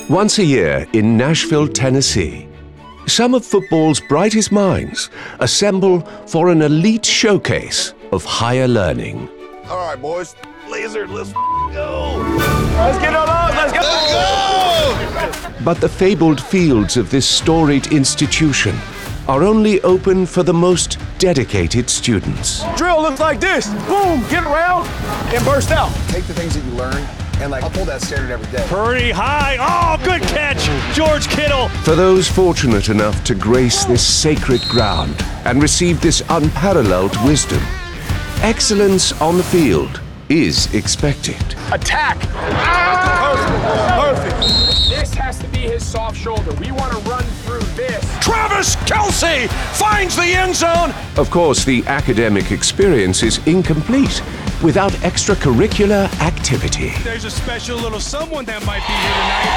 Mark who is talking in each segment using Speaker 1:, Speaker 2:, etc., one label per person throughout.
Speaker 1: Once a year in Nashville, Tennessee, some of football's brightest minds assemble for an elite showcase of higher learning.
Speaker 2: All right, boys. Laser, let's go.
Speaker 3: Let's get on up. Let's go.
Speaker 1: But the fabled fields of this storied institution are only open for the most dedicated students.
Speaker 3: Drill looks like this. Boom, get around and burst out.
Speaker 2: Take the things that you learn and uphold that standard every day.
Speaker 4: Pretty high. Oh, good catch, George Kittle.
Speaker 1: For those fortunate enough to grace this sacred ground and receive this unparalleled wisdom, excellence on the field is expected.
Speaker 3: Attack. Perfect.
Speaker 5: This has to be his soft shoulder. We want to run through this.
Speaker 4: Travis Kelce finds the end zone.
Speaker 1: Of course, the academic experience is incomplete without extracurricular activity.
Speaker 4: There's a special little someone that might be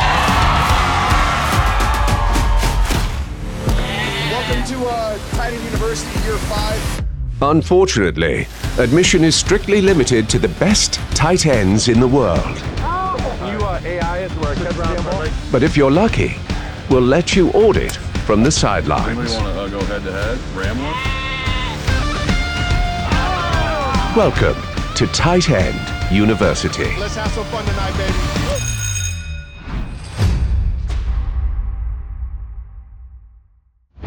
Speaker 4: here tonight.
Speaker 2: Welcome to Titan University Year 5.
Speaker 1: Unfortunately, admission is strictly limited to the best tight ends in the world.
Speaker 3: AI is where it
Speaker 1: But if you're lucky, we'll let you audit from the sidelines.
Speaker 6: Anybody want to go head-to-head? Ram one?
Speaker 1: Welcome to Tight End University.
Speaker 2: Let's have some fun tonight, baby.